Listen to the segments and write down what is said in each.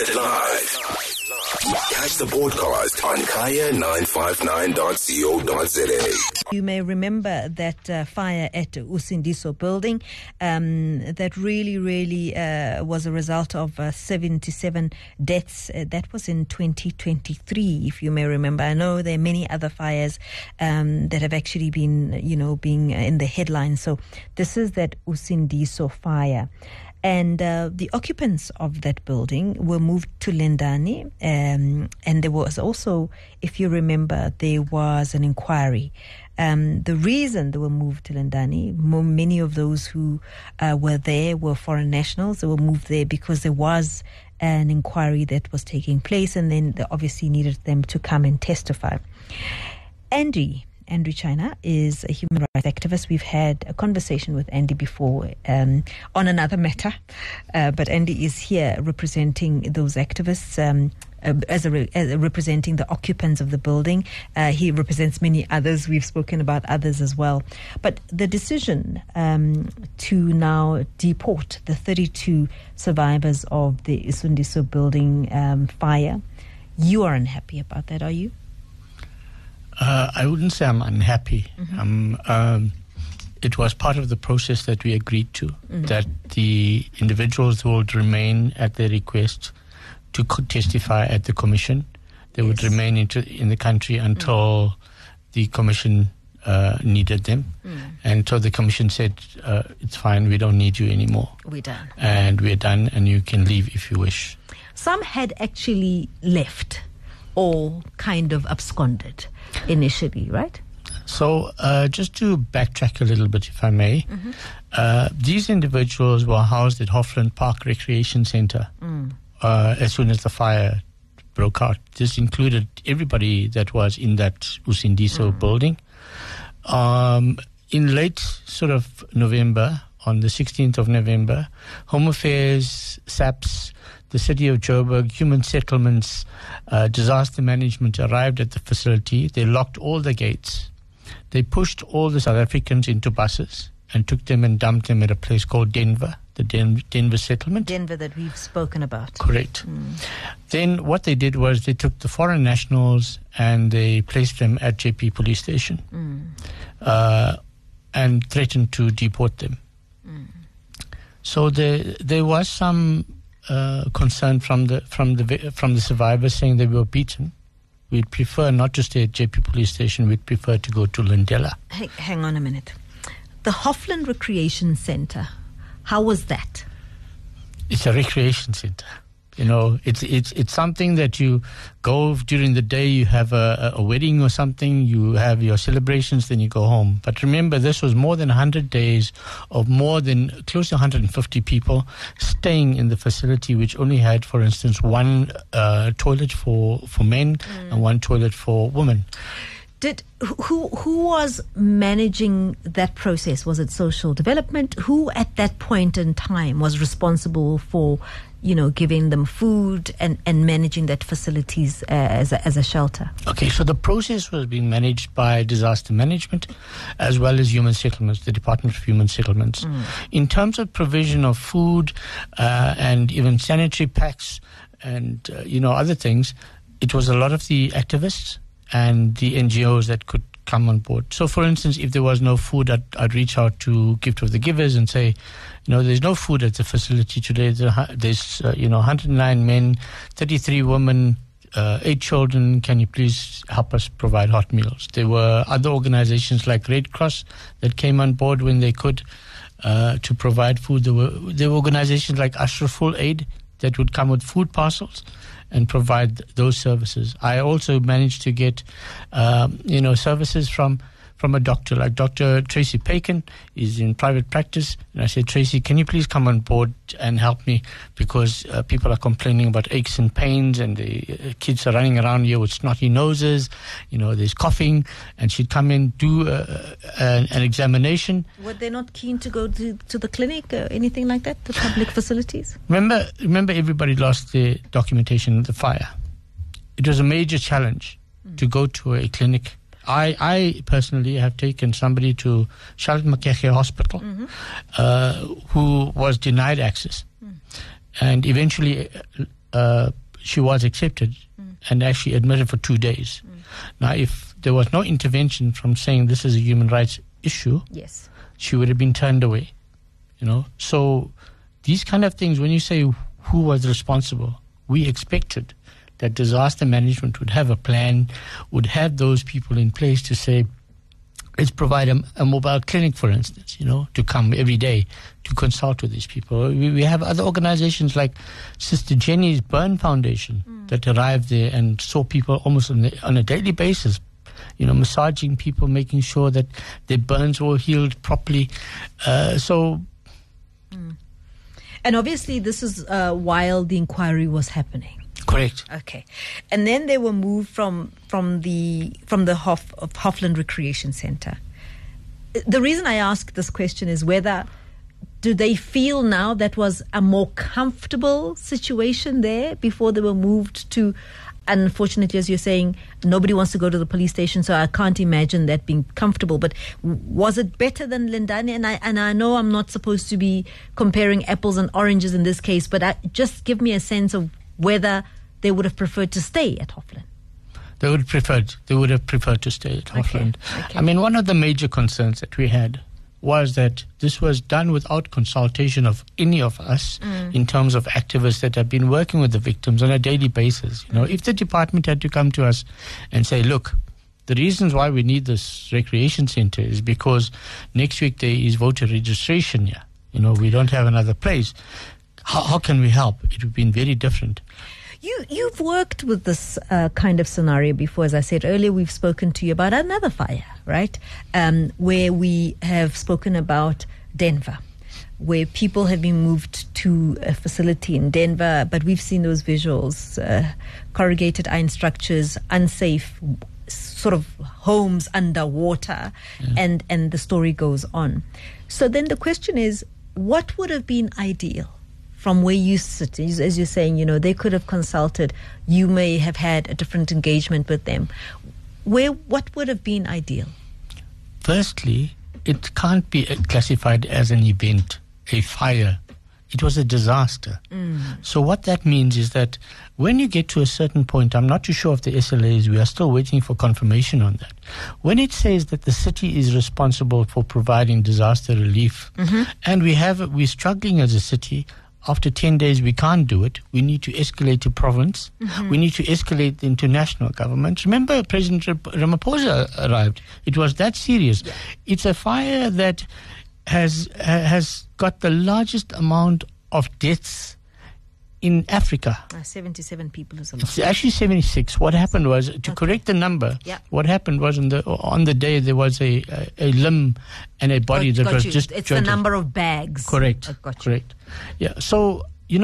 it live. Catch the podcast on kaya959.co.za. You may remember that fire at Usindiso building that really was a result of 77 deaths. That was in 2023, if you may remember. I know there are many other fires that have actually been, being in the headlines. So this is that Usindiso fire. And the occupants of that building were moved to Lendani. And there was also, if you remember, there was an inquiry. The reason they were moved to Lendani, many of those who were there were foreign nationals. They were moved there because there was an inquiry that was taking place, and then they obviously needed them to come and testify. Andrew China is a human rights activist. We've had a conversation with Andy before on another matter, but Andy is here representing those activists, representing the occupants of the building. He represents many others. We've spoken about others as well. But the decision to now deport the 32 survivors of the Usindiso building fire, you are unhappy about that, are you? I wouldn't say I'm unhappy. Mm-hmm. It was part of the process that we agreed to, that the individuals would remain at their request to testify at the commission. They would remain in the country until the commission needed them. And so the commission said, it's fine, we don't need you anymore. We're done. And we're done, and you can leave if you wish. Some had actually left or kind of absconded initially, right? So just to backtrack a little bit, if I may, these individuals were housed at Hoffland Park Recreation Centre as soon as the fire broke out. This included everybody that was in that Usindiso building. In late sort of November, on the 16th of November, Home Affairs, SAPS, the City of Joburg, Human Settlements, Disaster Management arrived at the facility. They locked all the gates. They pushed all the South Africans into buses and took them and dumped them at a place called Denver, the Denver settlement. Denver that we've spoken about. Correct. Then what they did was they took the foreign nationals and they placed them at JP Police Station and threatened to deport them. So there was some concern from the survivors saying they were beaten. We'd prefer not to stay at JP Police Station. We'd prefer to go to Lundela. Hang on a minute. The Hoffland Recreation Centre, how was that? It's a recreation centre. It's something that you go during the day. You have a wedding or something. You have your celebrations, then you go home. But remember, this was more than 100 days of more than close to 150 people staying in the facility, which only had, for instance, one toilet for men and one toilet for women. Who was managing that process? Was it social development? Who at that point in time was responsible for, giving them food and managing that facilities as a shelter? Okay, so the process was being managed by Disaster Management as well as Human Settlements, the Department of Human Settlements. In terms of provision of food and even sanitary packs and, other things, it was a lot of the activists and the NGOs that could come on board. So, for instance, if there was no food, I'd reach out to Gift of the Givers and say, there's no food at the facility today. There's 109 men, 33 women, 8 children. Can you please help us provide hot meals? There were other organizations like Red Cross that came on board when they could to provide food. There were organizations like Ashraful Aid that would come with food parcels and provide those services. I also managed to get, services from a doctor, like Dr. Tracy Pakin is in private practice. And I said, Tracy, can you please come on board and help me? Because people are complaining about aches and pains, and the kids are running around here with snotty noses. There's coughing. And she'd come in, do an examination. Were they not keen to go to the clinic or anything like that, the public facilities? Remember everybody lost their documentation in the fire. It was a major challenge to go to a clinic. I personally have taken somebody to Charlotte Mackay Hospital who was denied access. And eventually she was accepted and actually admitted for 2 days. Now, if there was no intervention from saying this is a human rights issue, yes, she would have been turned away. So these kind of things, when you say who was responsible, we expected that disaster management would have a plan, would have those people in place to say, let's provide a mobile clinic, for instance, to come every day to consult with these people. We have other organizations like Sister Jenny's Burn Foundation that arrived there and saw people almost on a daily basis, massaging people, making sure that their burns were healed properly. And obviously this is while the inquiry was happening. Correct. Okay. And then they were moved from the Hoffland Recreation Center. The reason I ask this question is whether do they feel now that was a more comfortable situation there before they were moved to, unfortunately, as you're saying, nobody wants to go to the police station, so I can't imagine that being comfortable. But was it better than Lindane? And I know I'm not supposed to be comparing apples and oranges in this case, but just give me a sense of whether they would have preferred to stay at Hoffland. They would have preferred to stay at Hoffland. Okay. I mean, one of the major concerns that we had was that this was done without consultation of any of us in terms of activists that have been working with the victims on a daily basis. If the department had to come to us and say, look, the reasons why we need this recreation center is because next week there is voter registration here. We don't have another place. How can we help? It would have been very different. You've worked with this kind of scenario before. As I said earlier, we've spoken to you about another fire, right? Where we have spoken about Denver, where people have been moved to a facility in Denver, but we've seen those visuals, corrugated iron structures, unsafe sort of homes underwater, and the story goes on. So then the question is, what would have been ideal? From where you sit, as you're saying, they could have consulted. You may have had a different engagement with them. What would have been ideal? Firstly, it can't be classified as an event, a fire. It was a disaster. So what that means is that when you get to a certain point, I'm not too sure of the SLAs, we are still waiting for confirmation on that. When it says that the city is responsible for providing disaster relief, and we're struggling as a city. After 10 days, we can't do it. We need to escalate to province. We need to escalate the international government. Remember, President Ramaphosa arrived. It was that serious. Yeah. It's a fire that has got the largest amount of deaths in Africa. 77 people is a lot. It's actually 76. What happened was, correct the number, what happened was on the day there was a limb and a body that was just It's jointed. the number of bags. Correct. Correct. Yeah. So,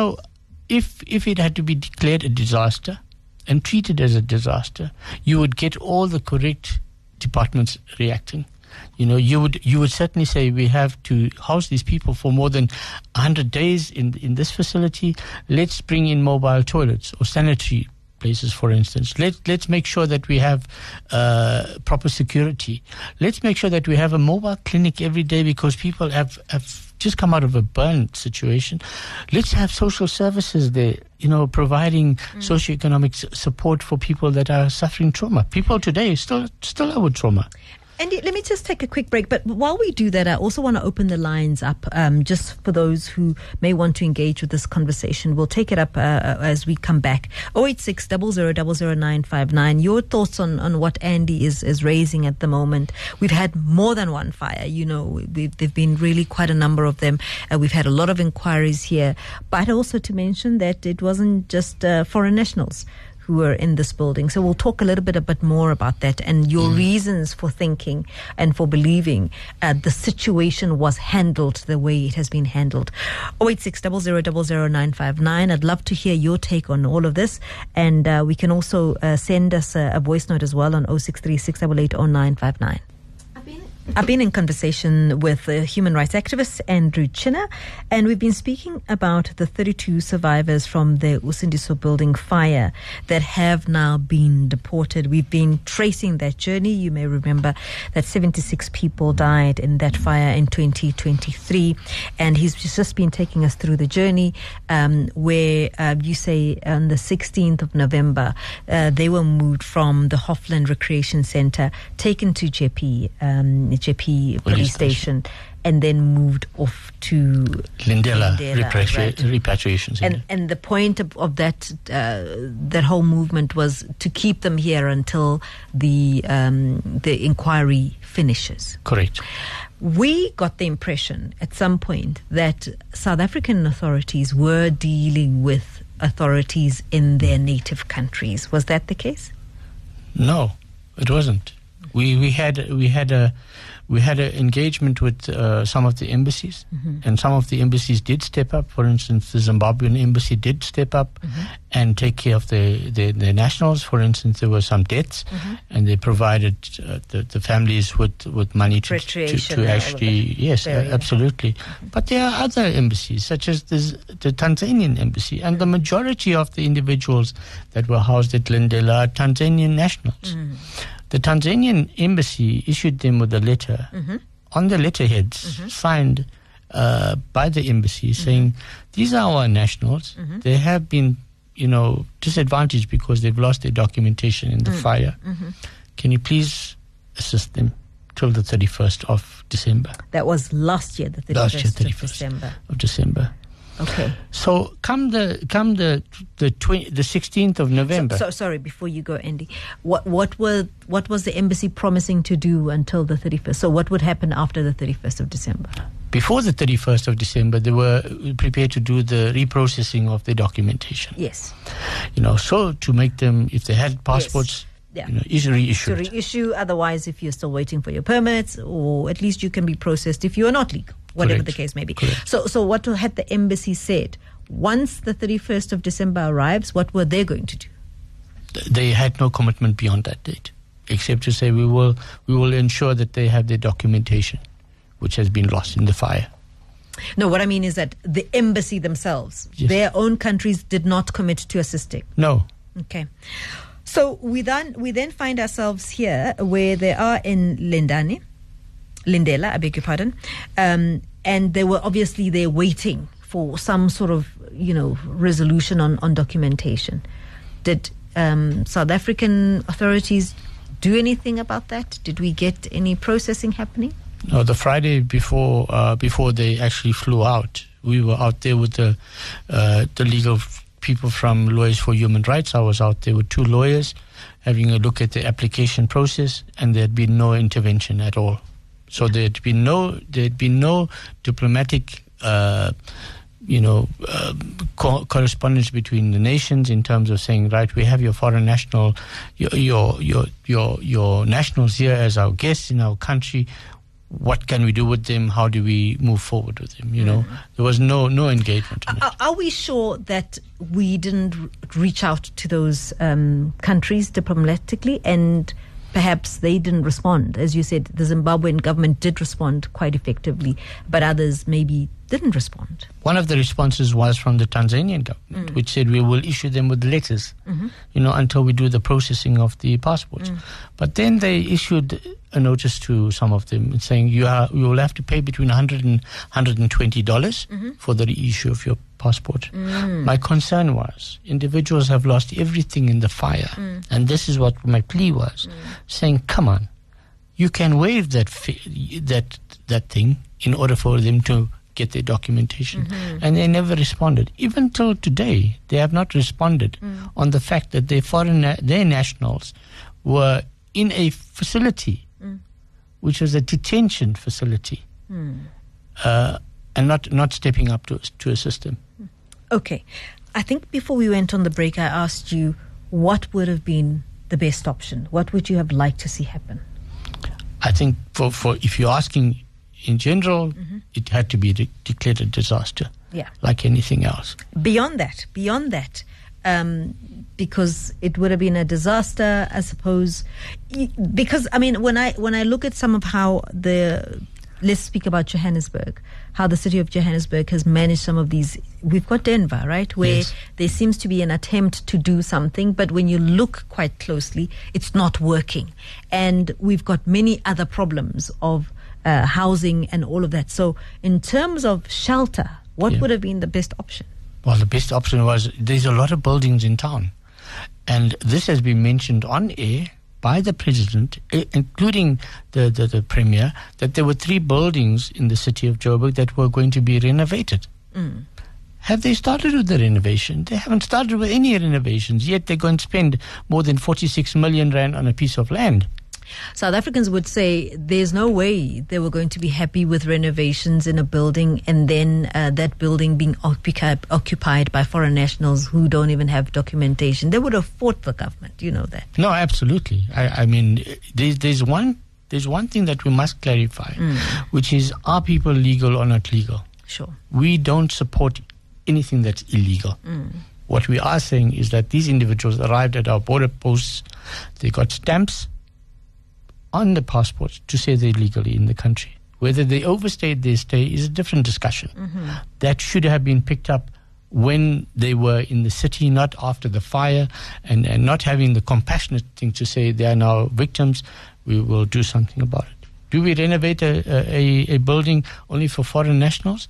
if it had to be declared a disaster and treated as a disaster, you would get all the correct departments reacting. You would certainly say we have to house these people for more than 100 days in this facility. Let's bring in mobile toilets or sanitary places, for instance. Let's make sure that we have proper security. Let's make sure that we have a mobile clinic every day because people have just come out of a burn situation. Let's have social services there, providing socioeconomic support for people that are suffering trauma. People today still are with trauma. Andy, let me just take a quick break. But while we do that, I also want to open the lines up just for those who may want to engage with this conversation. We'll take it up as we come back. 086 00 00959. Your thoughts on what Andy is raising at the moment. We've had more than one fire. There've been really quite a number of them. We've had a lot of inquiries here. But also to mention that it wasn't just foreign nationals who were in this building. So we'll talk a little bit more about that and your reasons for thinking and for believing the situation was handled the way it has been handled. 086 00 00959. I'd love to hear your take on all of this. And we can also send us a voice note as well on 0636 880959. I've been in conversation with human rights activist Andrew Chinner, and we've been speaking about the 32 survivors from the Usindiso building fire that have now been deported. We've been tracing that journey. You may remember that 76 people died in that fire in 2023, and he's just been taking us through the journey where you say on the 16th of November they were moved from the Hoffland Recreation Centre, taken to Jeppe police station, and then moved off to Lindela right. Repatriation Center. And the point of that that whole movement was to keep them here until the inquiry finishes. Correct. We got the impression at some point that South African authorities were dealing with authorities in their native countries. Was that the case? No, it wasn't. We had an engagement with some of the embassies, and some of the embassies did step up. For instance, the Zimbabwean embassy did step up and take care of the nationals. For instance, there were some deaths, and they provided the families with money to actually, yes, absolutely. But there are other embassies, such as the Tanzanian embassy, and the majority of the individuals that were housed at Lindela are Tanzanian nationals. The Tanzanian embassy issued them with a letter on the letterheads signed by the embassy saying, these are our nationals. They have been, disadvantaged because they've lost their documentation in the fire. Can you please assist them till the 31st of December? That was last year, the 31st of December. Okay. So come the 16th of November. So sorry, before you go, Andy, what was the embassy promising to do until the 31st? So what would happen after the 31st of December? Before the 31st of December, they were prepared to do the reprocessing of their documentation. Yes. So to make them, if they had passports, reissue. To reissue, otherwise, if you're still waiting for your permits, or at least you can be processed if you are not legal, whatever the case may be. Correct. So what had the embassy said? Once the 31st of December arrives, what were they going to do? They had no commitment beyond that date, except to say we will ensure that they have their documentation, which has been lost in the fire. No, what I mean is that the embassy themselves, their own countries, did not commit to assisting. No. Okay. So we then find ourselves here where they are in Lindela, I beg your pardon, and they were obviously there waiting for some sort of resolution on documentation. Did South African authorities do anything about that? Did we get any processing happening? No, the Friday before they actually flew out, we were out there with the legal people from Lawyers for Human Rights. I was out there with 2 lawyers having a look at the application process, and there had been no intervention at all. So there had been no diplomatic correspondence between the nations in terms of saying, right, we have your foreign national, your nationals here as our guests in our country. What can we do with them? How do we move forward with them? There was no engagement on it. Are we sure that we didn't reach out to those countries diplomatically, and perhaps they didn't respond? As you said, the Zimbabwean government did respond quite effectively, but others maybe didn't respond. One of the responses was from the Tanzanian government, which said we will issue them with letters, until we do the processing of the passports. But then they issued a notice to some of them saying you will have to pay between $100 and $120 for the reissue of your passport. My concern was individuals have lost everything in the fire, and this is what my plea was, saying, come on, you can waive that thing in order for them to get their documentation. And they never responded. Even till today, they have not responded on the fact that their nationals were in a facility, which was a detention facility, and not stepping up to assist them. Okay. I think before we went on the break, I asked you what would have been the best option. What would you have liked to see happen? I think for if you're asking in general, it had to be declared a disaster, like anything else. Beyond that, because it would have been a disaster, I suppose. Because, I mean, when I look at some of how let's speak about Johannesburg, how the city of Johannesburg has managed some of these. We've got Denver, right, where yes. there seems to be an attempt to do something, but when you look quite closely, it's not working. And we've got many other problems of housing and all of that. So in terms of shelter, what would have been the best option? Well, the best option was there's a lot of buildings in town. And this has been mentioned on air by the president, including the premier, that there were 3 buildings in the city of Joburg that were going to be renovated. Mm. Have they started with the renovation? They haven't started with any renovations, yet they're going to spend more than 46 million rand on a piece of land. South Africans would say there's no way they were going to be happy with renovations in a building and then that building being occupied by foreign nationals who don't even have documentation. They would have fought the government, you know that. No, absolutely. I mean, there's one thing that we must clarify, which is, are people legal or not legal? Sure. We don't support anything that's illegal. What we are saying is that these individuals arrived at our border posts, they got stamps on the passports to say they're legally in the country. Whether they overstayed their stay is a different discussion. That should have been picked up when they were in the city, not after the fire, and not having the compassionate thing to say they are now victims. We will do something about it. Do we renovate a building only for foreign nationals?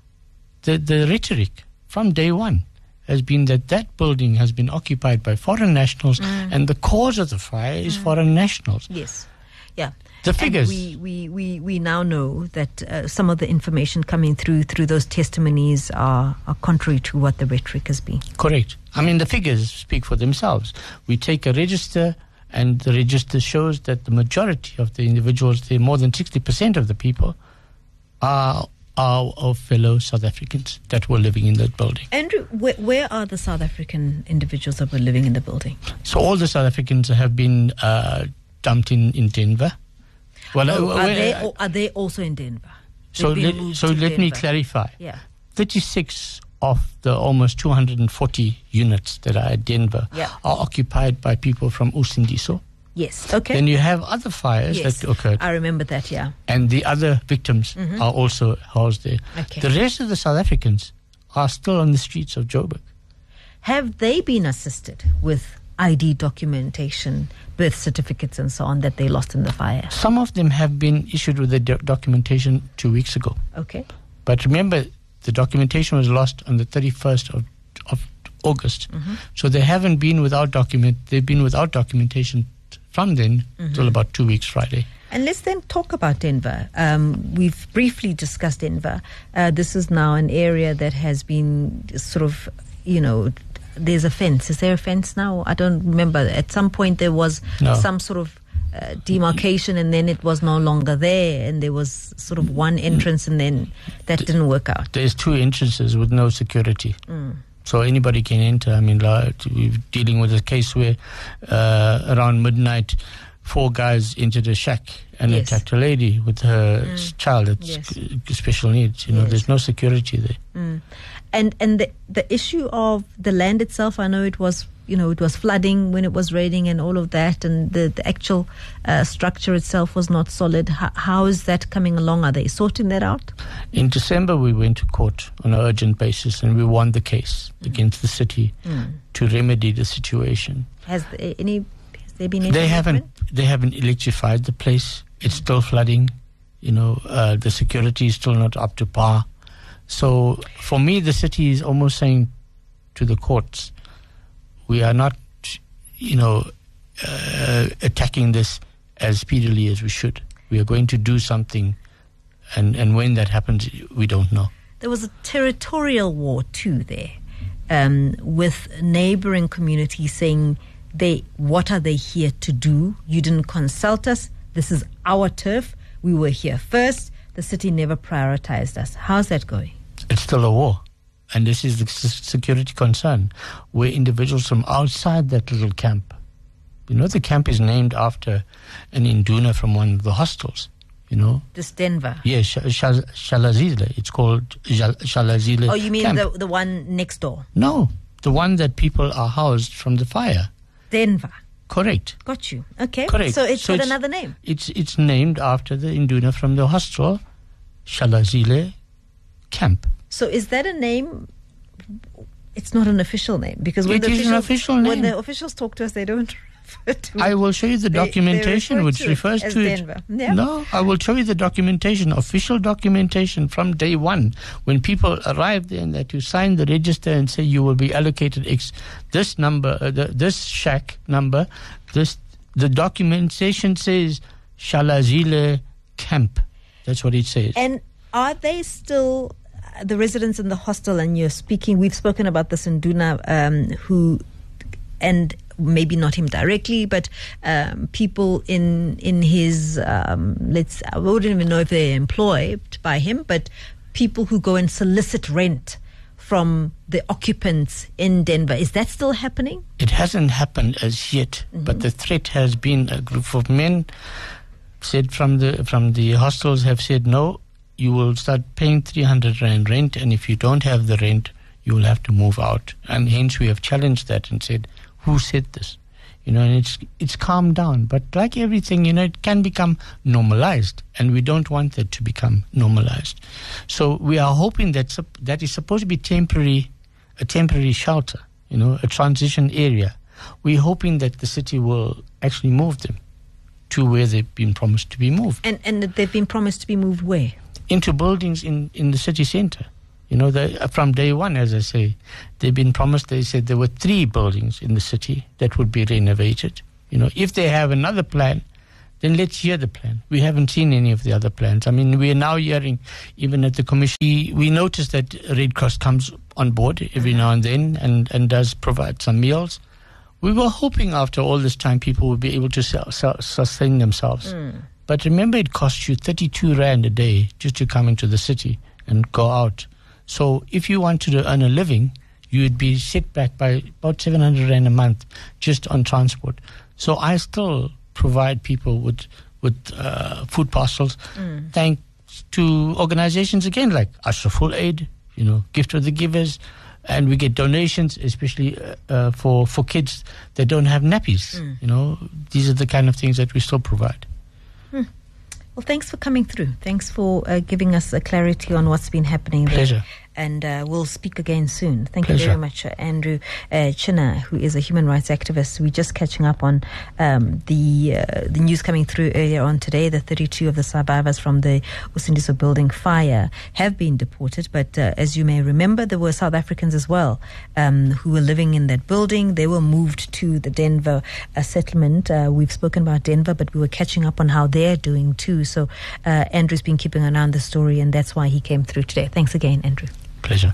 The rhetoric from day one has been that building has been occupied by foreign nationals, and the cause of the fire is foreign nationals. Yes. Yeah. The figures. And we now know that some of the information coming through those testimonies are contrary to what the rhetoric has been. Correct. I mean, the figures speak for themselves. We take a register, and the register shows that the majority of the individuals, more than 60% of the people, are our fellow South Africans that were living in that building. Andrew, where are the South African individuals that were living in the building? So all the South Africans have been dumped in Denver. Well, are they also in Denver? So let me clarify. Yeah. 36 of the almost 240 units that are at Denver are occupied by people from Usindiso. Yes, okay. Then you have other fires that occurred. I remember that, yeah. And the other victims are also housed there. Okay. The rest of the South Africans are still on the streets of Joburg. Have they been assisted with ID documentation, birth certificates and so on that they lost in the fire? Some of them have been issued with the documentation 2 weeks ago. Okay. But remember, the documentation was lost on the 31st of August. So they haven't been without they've been without documentation from then till about 2 weeks Friday. And let's then talk about Denver. We've briefly discussed Denver. This is now an area that has been sort of, there's a fence. Is there a fence now? I don't remember. At some point there was some sort of demarcation, and then it was no longer there, and there was sort of one entrance, and then that didn't work out. There's 2 entrances with no security. So anybody can enter. I mean, we're dealing with a case where around midnight, 4 guys entered a shack and attacked a lady with her child that's special needs. There's no security there. And the issue of the land itself, I know it was flooding when it was raining and all of that, and the actual structure itself was not solid. How is that coming along? Are they sorting that out? In December, we went to court on an urgent basis, and we won the case against the city to remedy the situation. Has there been any? They haven't electrified the place. It's still flooding. The security is still not up to par. So for me, the city is almost saying to the courts, we are not, attacking this as speedily as we should. We are going to do something, and when that happens, we don't know. There was a territorial war too there, with neighboring communities saying, what are they here to do? You didn't consult us. This is our turf. We were here first. The city never prioritized us. How's that going? It's still a war. And this is the security concern, where individuals from outside that little camp, the camp is named after an Induna from one of the hostels, This Denver? Yes, Shalazile. It's called Shalazile. Oh, you mean camp. the one next door? No, the one that people are housed from the fire. Denver. Correct. Got you. Okay. Correct. So it's got another name. It's named after the Induna from the hostel, Shalazile Camp. So is that a name? It's not an official name, because when It is an official name. When the officials talk to us, they don't refer to. I will show you the documentation which refers to it. Denver. Yeah. No, I will show you the documentation, official documentation from day one, when people arrive there, and that you sign the register and say you will be allocated this number, this shack number, the documentation says Shalazile Camp. That's what it says. And are they still the residents in the hostel? And we've spoken about this in Duna, and maybe not him directly, but people in his, I wouldn't even know if they're employed by him, but people who go and solicit rent from the occupants in Denver. Is that still happening? It hasn't happened as yet, but the threat has been a group of men said from the hostels have said, no, you will start paying 300 Rand rent, and if you don't have the rent, you will have to move out. And hence we have challenged that and said, who said this? And it's calmed down. But like everything, it can become normalized, and we don't want that to become normalized. So we are hoping that that is supposed to be a temporary shelter, a transition area. We're hoping that the city will actually move them to where they've been promised to be moved. And they've been promised to be moved where? Into buildings in the city centre. From day one, as I say, they've been promised. They said there were 3 buildings in the city that would be renovated. If they have another plan, then let's hear the plan. We haven't seen any of the other plans. I mean, we are now hearing, even at the commission, we notice that Red Cross comes on board every now and then and does provide some meals. We were hoping after all this time people would be able to sustain themselves. But remember, it costs you 32 Rand a day just to come into the city and go out. So if you wanted to earn a living, you would be set back by about 700 Rand a month just on transport. So I still provide people with food parcels, thanks to organizations again like Ashraful Aid, Gift of the Givers, and we get donations, especially for kids that don't have nappies. These are the kind of things that we still provide. Well, thanks for coming through. Thanks for giving us a clarity on what's been happening there. Pleasure. And we'll speak again soon. Thank Pleasure. you very much, Andrew China, who is a human rights activist. We're just catching up on the news coming through earlier on today. The 32 of the survivors from the Usindiso building fire have been deported. But as you may remember, there were South Africans as well who were living in that building. They were moved to the Denver settlement. We've spoken about Denver, but we were catching up on how they're doing too. So Andrew's been keeping an eye on the story, and that's why he came through today. Thanks again, Andrew. Pleasure.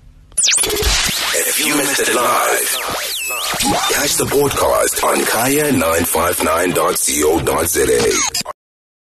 If you missed it live, catch the broadcast on kaya959.co.za.